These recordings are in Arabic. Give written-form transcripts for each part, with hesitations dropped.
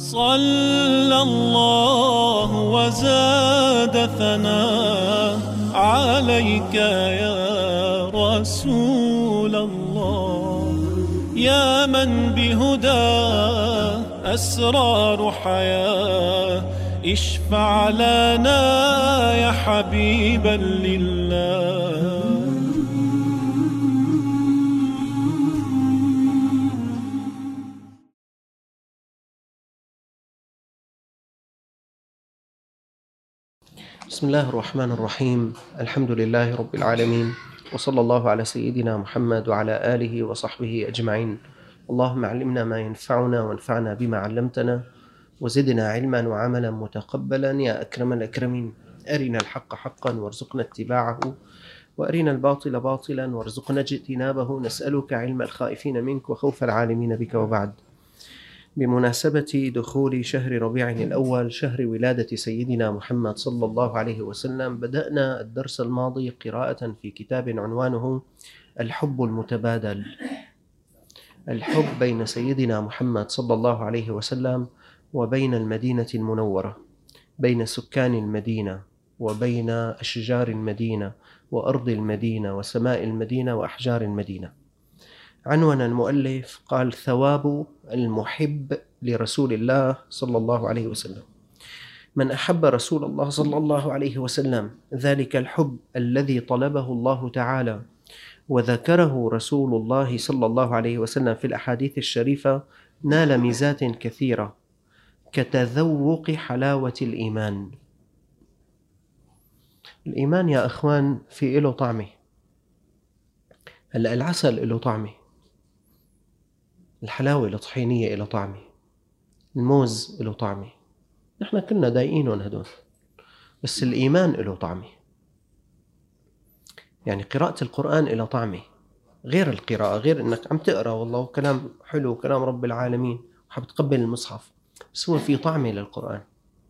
صلى الله وزاد ثناء عليك يا رسول الله، يا من بهداه أسرار حياة، اشفع لنا يا حبيبا لله. بسم الله الرحمن الرحيم. الحمد لله رب العالمين، وصلى الله على سيدنا محمد وعلى آله وصحبه أجمعين. اللهم علمنا ما ينفعنا وانفعنا بما علمتنا، وزدنا علما وعملا متقبلا يا أكرم الأكرمين. أرنا الحق حقا وارزقنا اتباعه، وأرنا الباطل باطلا وارزقنا اجتنابه. نسألك علم الخائفين منك وخوف العالمين بك. وبعد، بمناسبة دخول شهر ربيع الأول، شهر ولادة سيدنا محمد صلى الله عليه وسلم، بدأنا الدرس الماضي قراءة في كتاب عنوانه الحب المتبادل. الحب بين سيدنا محمد صلى الله عليه وسلم وبين المدينة المنورة، بين سكان المدينة وبين أشجار المدينة وأرض المدينة وسماء المدينة وأحجار المدينة. عنوان المؤلف قال: ثواب المحب لرسول الله صلى الله عليه وسلم. من أحب رسول الله صلى الله عليه وسلم، ذلك الحب الذي طلبه الله تعالى وذكره رسول الله صلى الله عليه وسلم في الأحاديث الشريفة، نال ميزات كثيرة كتذوق حلاوة الإيمان. الإيمان يا أخوان في إله طعمه. هلأ العسل إله طعمه، الحلاوة الطحينية إله طعمه، الموز إله طعمه، نحن كنا دايقينهم هدول، بس الإيمان إله طعمه. يعني قراءة القرآن إله طعمه، غير القراءة، غير إنك عم تقرأ والله كلام حلو كلام رب العالمين وحب تقبل المصحف، بس هو في طعمه للقرآن.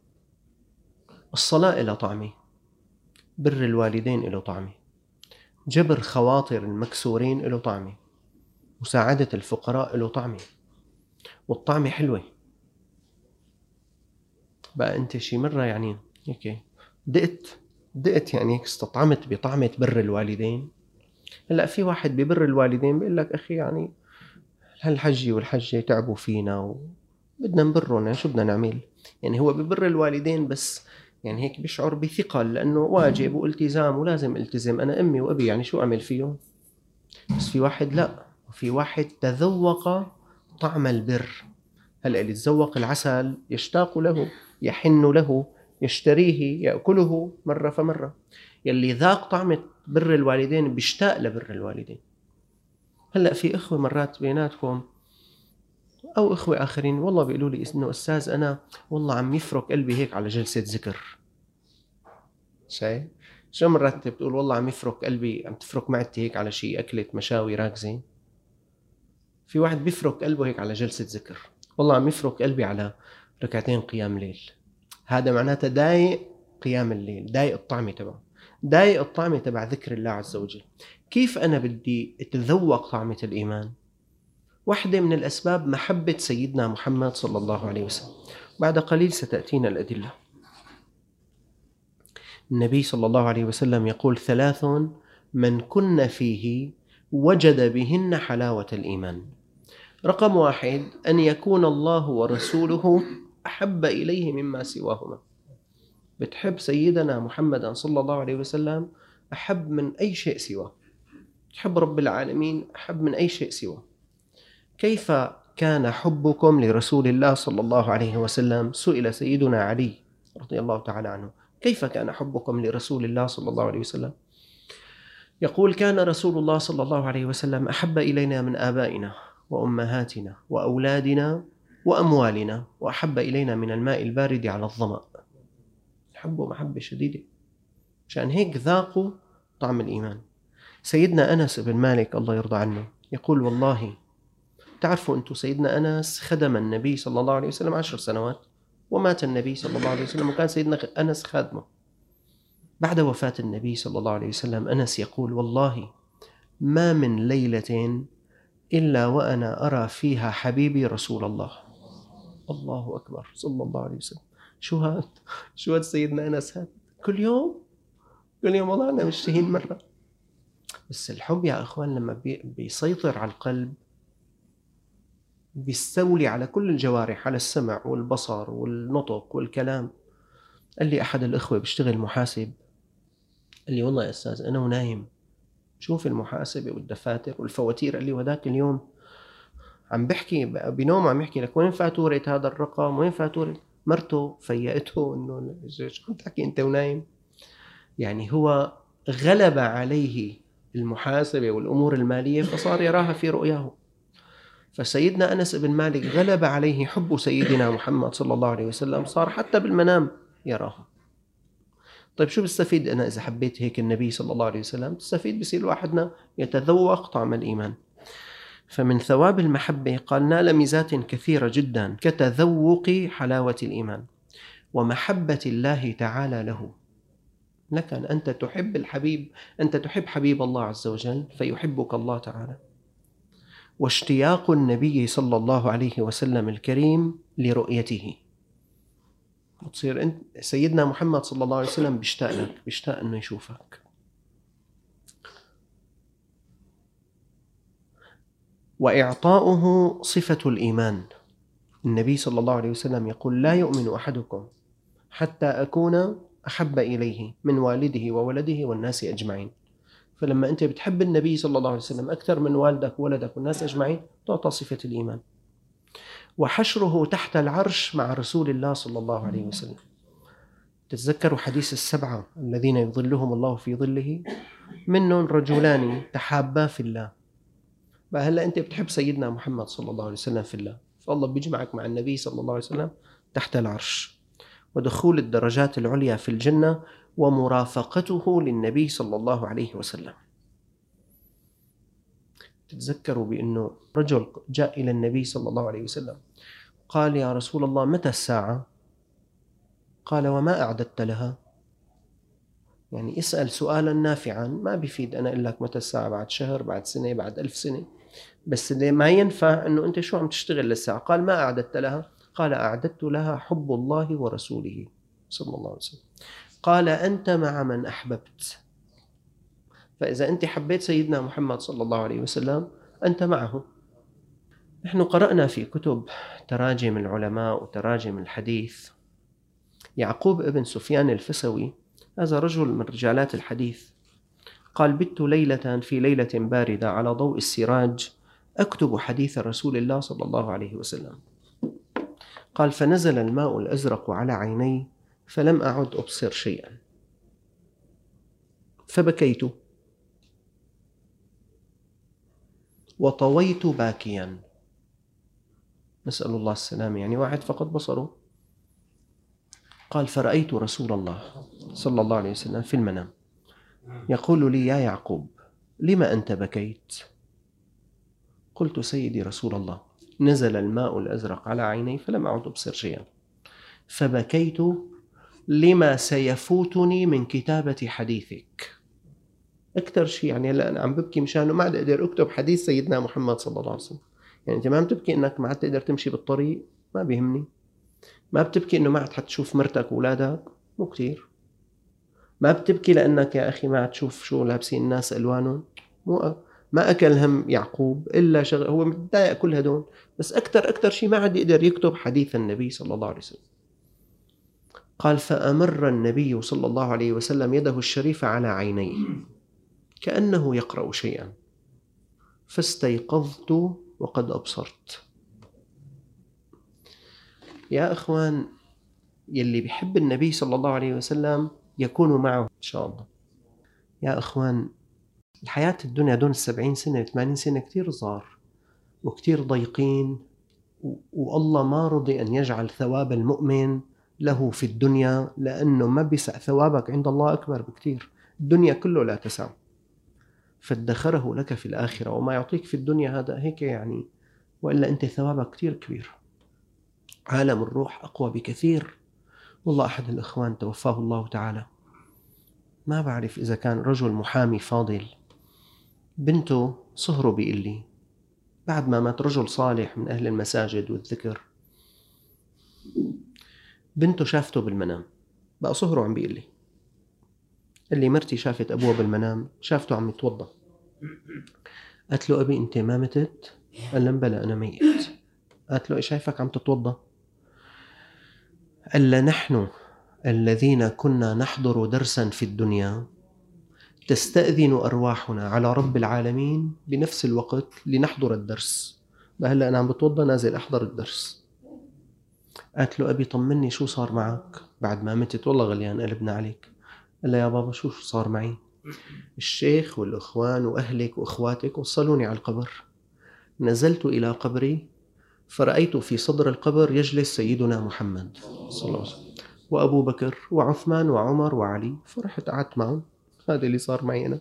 الصلاة إله طعمه، بر الوالدين إله طعمه، جبر خواطر المكسورين إله طعمه، مساعدة الفقراء له طعمه، والطعمة حلوة. بقى أنت شي مرة يعني هيك دقت يعني هيك استطعمت بطعمة بر الوالدين. هلأ في واحد ببر الوالدين بيقول لك أخي يعني هالحجي والحجة تعبوا فينا وبدنا نبرهم، يعني شو بدنا نعمل؟ يعني هو ببر الوالدين بس يعني هيك بيشعر بثقل لأنه واجب والتزام ولازم التزم، أنا أمي وأبي يعني شو أعمل فيهم؟ بس في واحد لا، في واحد تذوق طعم البر. هلأ اللي تذوق العسل يشتاق له، يحن له، يشتريه، يأكله مرة فمرة. يلي ذاق طعم بر الوالدين بيشتاق لبر الوالدين. هلأ في إخوة مرات بيناتكم أو إخوة آخرين والله بيقولوا لي إنه أستاذ أنا والله عم يفرك قلبي هيك على جلسة ذكر. شايف؟ شو مرات أنت بتقول والله عم يفرك قلبي، عم تفرك معدتي هيك على شيء أكلة مشاوي راكزة. في واحد بيفرك قلبه هيك على جلسة ذكر، والله عم يفرك قلبي على ركعتين قيام ليل. هذا معناته دايق قيام الليل، دايق الطعمة تبعه، دايق الطعمة تبع ذكر الله عز وجل. كيف أنا بدي أتذوق طعمة الإيمان؟ واحدة من الأسباب محبة سيدنا محمد صلى الله عليه وسلم. بعد قليل ستأتينا الأدلة. النبي صلى الله عليه وسلم يقول: 3 من كن فيه وجد بهن حلاوة الإيمان. رقم 1: أن يكون الله ورسوله أحب إليه مما سواهما. بتحب سيدنا محمد صلى الله عليه وسلم أحب من أي شيء سواه، تحب رب العالمين أحب من أي شيء سواه. كيف كان حبكم لرسول الله صلى الله عليه وسلم؟ سئل سيدنا علي رضي الله تعالى عنه: كيف كان حبكم لرسول الله صلى الله عليه وسلم؟ يقول: كان رسول الله صلى الله عليه وسلم أحب إلينا من آبائنا وأمهاتنا وأولادنا وأموالنا، وأحب إلينا من الماء البارد على الظمأ. حبه محبة شديدة، عشان هيك ذاقوا طعم الإيمان. سيدنا أنس بن مالك الله يرضى عنه يقول: والله تعرفوا أنتم سيدنا أنس خدم النبي صلى الله عليه وسلم 10 سنوات، ومات النبي صلى الله عليه وسلم وكان سيدنا أنس خادمه. بعد وفاة النبي صلى الله عليه وسلم أنس يقول: والله ما من ليلة إلا وأنا أرى فيها حبيبي رسول الله. الله أكبر صلى الله عليه وسلم. شو هاد؟ شو هاد سيدنا أنس هاد؟ كل يوم والله أنا مشتهين مرة. بس الحب يا أخوان لما بيسيطر على القلب بيستولي على كل الجوارح، على السمع والبصر والنطق والكلام. قال لي أحد الأخوة بيشتغل محاسب، قال لي والله يا أستاذ أنا ونايم شوف المحاسبة والدفاتر والفواتير. قال لي وذاك اليوم عم بحكي بنوم، عم يحكي لك وين فاتورة هذا الرقم، وين فاتورة. مرته فيقته إنه شو عم تحكي أنت ونايم. يعني هو غلب عليه المحاسبة والأمور المالية فصار يراها في رؤياه. فسيدنا أنس بن مالك غلب عليه حب سيدنا محمد صلى الله عليه وسلم، صار حتى بالمنام يراها. طيب شو بستفيد أنا إذا حبيت هيك النبي صلى الله عليه وسلم؟ بستفيد بصير واحدنا يتذوق طعم الإيمان. فمن ثواب المحبة قال نال ميزات كثيرة جدا كتذوق حلاوة الإيمان ومحبة الله تعالى له. لك أن أنت تحب الحبيب، أنت تحب حبيب الله عز وجل فيحبك الله تعالى. واشتياق النبي صلى الله عليه وسلم الكريم لرؤيته. بتصير أنت سيدنا محمد صلى الله عليه وسلم بيشتاق لك، بيشتاق أنه يشوفك. وإعطاؤه صفة الإيمان. النبي صلى الله عليه وسلم يقول لا يؤمن أحدكم حتى أكون أحب إليه من والده وولده والناس أجمعين. فلما أنت بتحب النبي صلى الله عليه وسلم أكثر من والدك وولدك والناس أجمعين تعطى صفة الإيمان. وحشره تحت العرش مع رسول الله صلى الله عليه وسلم. تتذكروا حديث السبعة الذين يظلهم الله في ظله منهم رجلان تحابا في الله. هلا أنت بتحب سيدنا محمد صلى الله عليه وسلم في الله، فالله بيجمعك مع النبي صلى الله عليه وسلم تحت العرش، ودخول الدرجات العليا في الجنة ومرافقته للنبي صلى الله عليه وسلم. تتذكروا بأنه رجل جاء إلى النبي صلى الله عليه وسلم قال يا رسول الله متى الساعة؟ قال وما أعددت لها؟ يعني اسأل سؤالا نافعا، ما بيفيد أنا أقول لك متى الساعة، بعد شهر، بعد سنة، بعد 1000 سنة. بس اللي ما ينفع أنه أنت شو عم تشتغل للساعة. قال ما أعددت لها؟ قال أعددت لها حب الله ورسوله صلى الله عليه وسلم. قال أنت مع من أحببت. فإذا أنت حبيت سيدنا محمد صلى الله عليه وسلم أنت معه. نحن قرأنا في كتب تراجم العلماء وتراجم الحديث يعقوب ابن سفيان الفسوي، هذا رجل من رجالات الحديث، قال بت ليلة في ليلة باردة على ضوء السراج أكتب حديث رسول الله صلى الله عليه وسلم. قال فنزل الماء الأزرق على عيني فلم أعد أبصر شيئا فبكيت وطويت باكيا. نسأل الله السلامة، يعني واحد فقد بصره. قال فرأيت رسول الله صلى الله عليه وسلم في المنام يقول لي يا يعقوب لما أنت بكيت؟ قلت سيدي رسول الله نزل الماء الأزرق على عيني فلم أعد أبصر شيئا فبكيت لما سيفوتني من كتابة حديثك. أكثر شيء يعني هلا أنا عم ببكي مشانه ما عاد أقدر أكتب حديث سيدنا محمد صلى الله عليه وسلم. يعني أنت ما عم تبكي إنك ما عاد تقدر تمشي بالطريق، ما بيهمني. ما بتبكي إنه ما عاد حتشوف مرتك وأولادك، مو كتير. ما بتبكي لأنك يا أخي ما عاد تشوف شو لابسين الناس ألوانهم، ما أكل هم يعقوب إلا شغل، هو متضايق كل هدول. بس أكثر شيء ما عاد يقدر يكتب حديث النبي صلى الله عليه وسلم. قال فأمر النبي صلى الله عليه وسلم يده الشريفة على عينيه كأنه يقرأ شيئا فاستيقظت وقد أبصرت. يا أخوان يلي بيحب النبي صلى الله عليه وسلم يكون معه إن شاء الله. يا أخوان الحياة الدنيا دون 70 سنة 80 سنة كتير صغار وكتير ضيقين، والله ما رضي أن يجعل ثواب المؤمن له في الدنيا، لأنه ما بيسع ثوابك عند الله أكبر بكتير. الدنيا كله لا تسع، فادخره لك في الآخرة، وما يعطيك في الدنيا هذا هيك يعني، وإلا أنت ثوابك كتير كبير. عالم الروح أقوى بكثير. والله أحد الإخوان توفاه الله تعالى، ما بعرف إذا كان رجل محامي فاضل، بنته صهره بيقول لي بعد ما مات رجل صالح من أهل المساجد والذكر، بنته شافته بالمنام، بقى صهره عم بيقول لي، قال لي مرتي شافت أبوها بالمنام، شافته عم يتوضأ. قالت له أبي أنت ما متت؟ قال لها بلى أنا ميت. قالت له إيش شايفك عم تتوضأ؟ قال لها نحن الذين كنا نحضر درسا في الدنيا تستأذن أرواحنا على رب العالمين بنفس الوقت لنحضر الدرس، هلا أنا عم بتوضأ نازل أحضر الدرس. قالت له أبي طمني شو صار معك بعد ما متت؟ والله غليان قلبنا عليك. قال له يا بابا شو صار معي؟ الشيخ والإخوان وأهلك وإخواتك وصلوني على القبر، نزلت إلى قبري فرأيت في صدر القبر يجلس سيدنا محمد صلى الله عليه وسلم وأبو بكر وعثمان وعمر وعلي، فرحت قعدت معهم. هذا اللي صار معي أنا.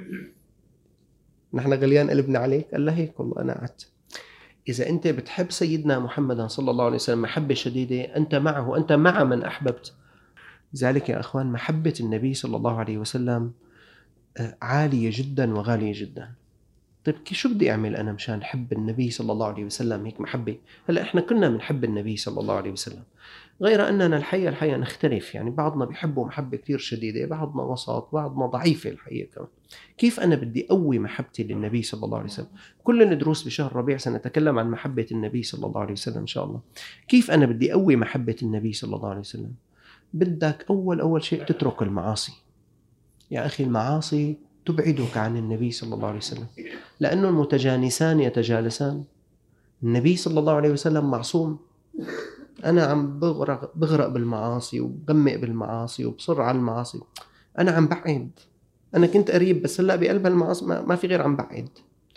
نحن غليان قلبنا عليك؟ قال له هيك والله أنا قعدت. إذا أنت بتحب سيدنا محمد صلى الله عليه وسلم محبة شديدة، أنت معه، أنت مع من أحببت. لذلك يا أخوان محبة النبي صلى الله عليه وسلم عالية جدا وغالية جدا. طيب شو بدي أعمل أنا مشان حب النبي صلى الله عليه وسلم هيك محبة؟ هلأ إحنا كنا بنحب النبي صلى الله عليه وسلم، غير أننا الحقيقة نختلف، يعني بعضنا بيحبه محبة كتير شديدة، بعضنا وسط، بعضنا ضعيفة الحقيقة كمان. كيف أنا بدي أقوي محبتي للنبي صلى الله عليه وسلم؟ كل الدروس بشهر ربيع سنتكلم عن محبة النبي صلى الله عليه وسلم إن شاء الله. كيف أنا بدي أقوي محبة النبي صلى الله عليه وسلم؟ بدك أول شيء تترك المعاصي. يا أخي المعاصي تبعدك عن النبي صلى الله عليه وسلم، لأنه المتجانسان يتجالسان. النبي صلى الله عليه وسلم معصوم. أنا عم بغرق بالمعاصي وبغمق بالمعاصي وبصر على المعاصي، أنا عم بعد. أنا كنت قريب بس هلأ بقلب المعاصي ما في غير عم بعد.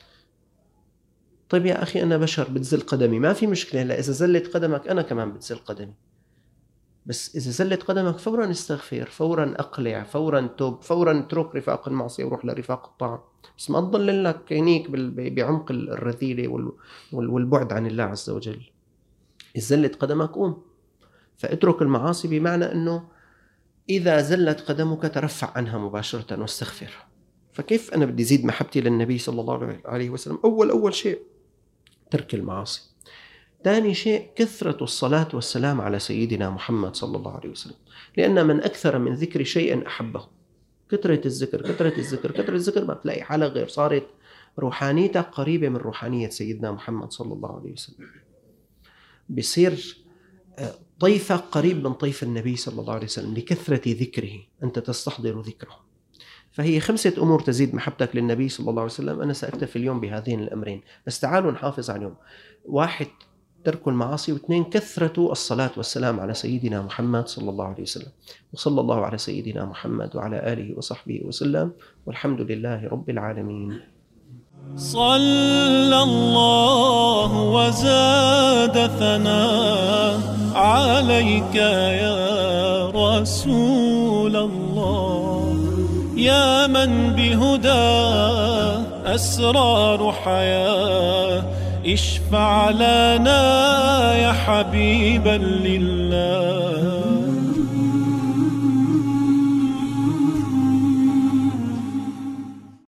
طيب يا أخي أنا بشر بتزل قدمي، ما في مشكلة. هلأ إذا زلت قدمك أنا كمان بتزل قدمي، بس إذا زلت قدمك فورا استغفر، فورا أقلع، فورا توب، فورا اترك رفاق المعصية وروح لرفاق الطاعة. بس ما تضل لك هنيك بعمق الرذيلة والبعد عن الله عز وجل. إذا زلت قدمك قوم، فاترك المعاصي، بمعنى أنه إذا زلت قدمك ترفع عنها مباشرة واستغفر. فكيف أنا بدي زيد محبتي للنبي صلى الله عليه وسلم؟ أول شيء ترك المعاصي. ثاني شيء كثرة الصلاة والسلام على سيدنا محمد صلى الله عليه وسلم، لأن من أكثر من ذكر شيء أحبه. كثرة الذكر ما بتلاقي حالة غير صارت روحانيتك قريبة من روحانية سيدنا محمد صلى الله عليه وسلم، بصير طيفك قريب من طيف النبي صلى الله عليه وسلم لكثرة ذكره، أنت تستحضر ذكره. فهي 5 أمور تزيد محبتك للنبي صلى الله عليه وسلم. أنا سأكتفي اليوم بهذين الأمرين، بس تعالوا نحافظ عليهم. 1 ترك المعاصي، 2 كثرة الصلاة والسلام على سيدنا محمد صلى الله عليه وسلم. وصلى الله على سيدنا محمد وعلى آله وصحبه وسلم، والحمد لله رب العالمين. صلى الله وزاد ثناء عليك يا رسول الله، يا من بهداه أسرار حياة، اشفع لنا يا حبيبا لله.